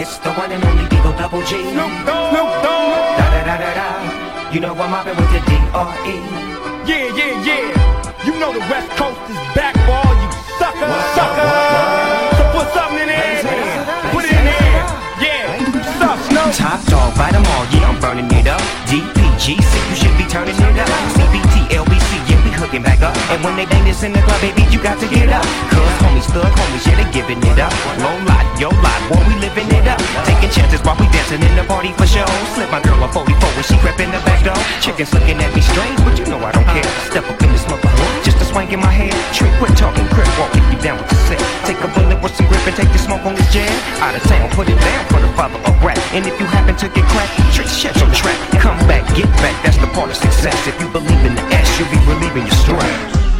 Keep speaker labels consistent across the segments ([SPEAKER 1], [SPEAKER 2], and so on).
[SPEAKER 1] It's the one and only Eagle Double G.
[SPEAKER 2] Snoop Dogg.
[SPEAKER 1] Da da da da da. You know I'm mobbing with the D.R.E.
[SPEAKER 2] Yeah. You know the West Coast is back for all you suckers. So put something in there. Put it in there. Yeah. Suck, Snoop.
[SPEAKER 1] Top dog, bite them all, yeah, I'm burning it up. DPGC, you should be turning it up. CBT, LBC, yeah, we hooking back up. And when they bang this in the club, baby, you got to get up. Cause homies, thug homies, yeah, they giving it up. Low lot, yo lot, boy, we living it up. Taking chances while we dancing in the party for show. Slip my girl a 44 when she crept in the back door. Chickens looking at me strange, but you know I don't care. Step up in this motherfucker, just a swing in my hair. Trick, quit talking, crip walk, if you down with the set. Take a bullet with some grip and take the smoke on this jam. Out of town, put it down for the father of rap. And if you happen to get cracked, trick, shut your trap. Come back, get back, that's the part of success. If you believe in the S, you'll be relieving your stress.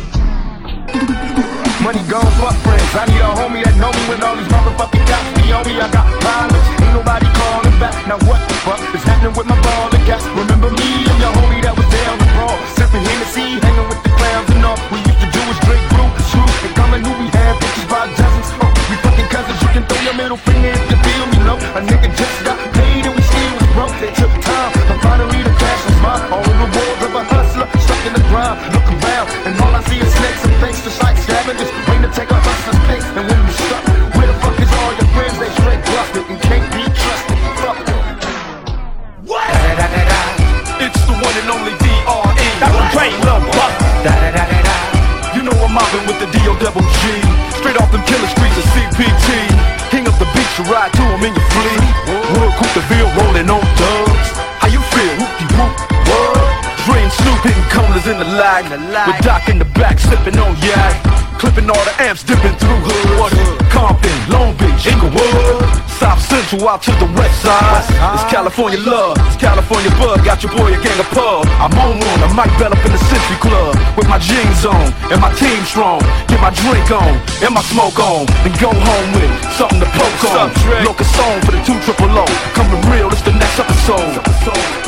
[SPEAKER 3] Money gone, fuck friends. I need a homie that know me when all these motherfucking cops be on me. I got violence, ain't nobody calling back. Now what the fuck is happening with my ball and gas? Remember me and your homie that was down the brawl, sipping Hennessy, hanging with the clowns and all. We used to do is drink brew, shoot, and come and knew we had bitches by dozens. We fucking cousins, you can throw your middle finger if you feel me, no. A nigga just got paid and we still was broke. They took time, but finally the cash was mine. All the rewards of a hustler, stuck in the grind. Look around, and all I see is snakes and fakes, just like scavengers. Waiting to take a hustler's place, and when you stuck, where the fuck is all your friends? They straight bluffed and can't be trusted. Fuck them.
[SPEAKER 2] What?
[SPEAKER 1] Da da da da.
[SPEAKER 2] It's the one and only D.R.E. Dr. Dre, Lil Buck.
[SPEAKER 1] Da da da da da.
[SPEAKER 2] You know I'm mobbing with the D.O.G. Straight off them killer streets of CPT. King up the beach, you ride to him in your fleet. Wood, Coupe de Ville, rolling on dubs. How you feel? Whoop-de-whoop, what? Dre and Snoop hitting corners in the lag. With Doc in the back, sipping on yak. Clipping all the amps, dipping through hood. Compton, Long Beach, Inglewood. South Central out to the west side. It's California love, it's California bug. Got your boy a gang of pub. I'm on one, I might bell up in the Century Club. With my jeans on, and my team strong. Get my drink on, and my smoke on. Then go home with something to poke on. Locust song for the 2 triple O. Coming real, it's the next episode.